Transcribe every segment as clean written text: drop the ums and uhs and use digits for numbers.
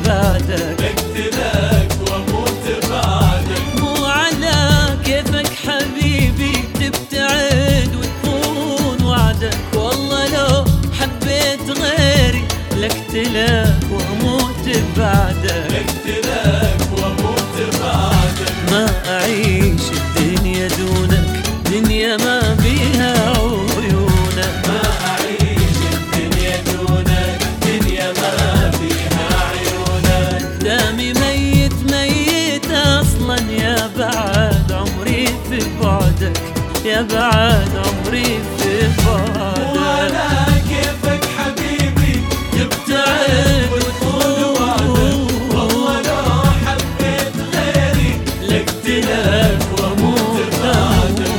بعدك، اقتلك واموت بعدك. مو على كيفك حبيبي تبتعد وتكون وعدك، والله لو حبيت غيري لاقتلك واموت بعدك، اقتلك واموت بعدك. ما اعيش الدنيا دونك، دنيا ما بيها عيونك، ما اعيش الدنيا دونك، دنيا ما فيها عيونك. دامي ميت ميت اصلا، يا بعد عمري في بعدك، يا بعد عمري في بعدك. وعلى كيفك حبيبي تبتعد وتكون وعدك، والله لو حبيت غيري لاقتلك واموت بعدك.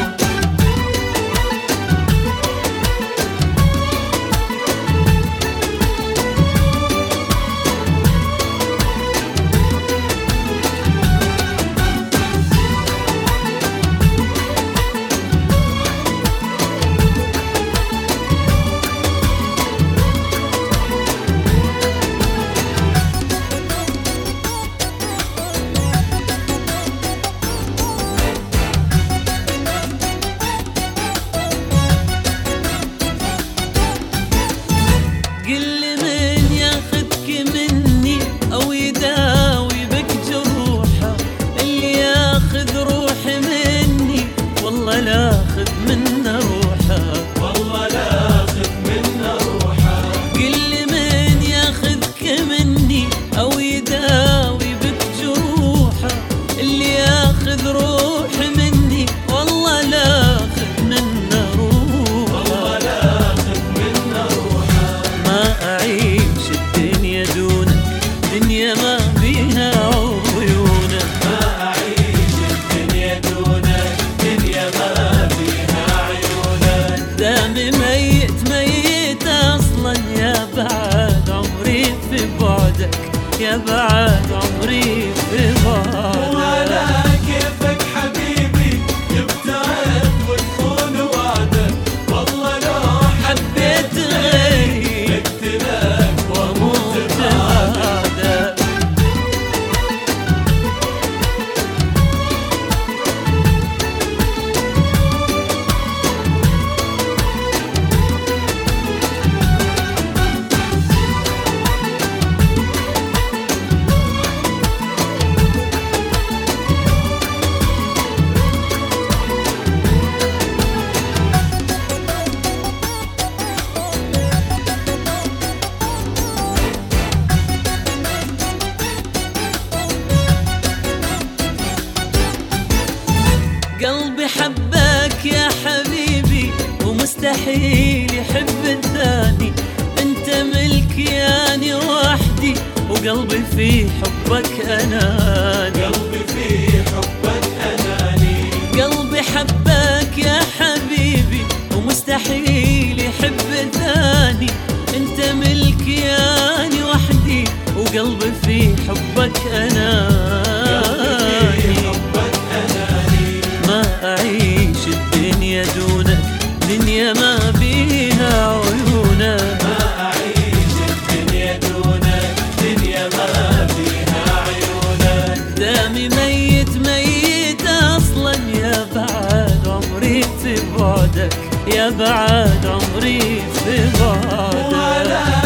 قل من ياخذك مني او يداوي بك جروحه، اللي ياخذ روحي مني والله لا اخذ منه روحه، والله لا اخذ منا روحه. قل من ياخذك مني او يداوي بك جروحه، اللي ياخذ روحي مني والله لا اخذ منه روحه، والله لا اخذ منا روحه. ما أعيش الدنيا دونك، دنيا ما بيها عيونك، ما اعيش الدنيا دونك، دنيا ما فيها عيونك. دامي ميت ميت أصلا، يا بعد عمري في بعدك، يا بعد عمري في وعلى بعدك. كيفك حبيبي تبتعد وتكون وعدك، والله لو حبيت غيري اقتلك واموت وأموت بعدك. بعدك. قلبي حبك يا حبيبي ومستحيل يحب الثاني، انت ملكي اني وحدي وقلبي في حبك اناني، قلبي في حبك اناني. قلبي حبك يا حبيبي ومستحيل يحب الثاني، انت ملكي اني وحدي وقلبي في حبك اناني، حبك اناني. ما أعيش الدنيا دونك، دنيا ما بيها عيونك، ما اعيش الدنيا دونك، دنيا ما فيها عيونك. دامي ميت ميت أصلا، يا بعد عمري في بعدك، يا بعد عمري في بعدك. وعلى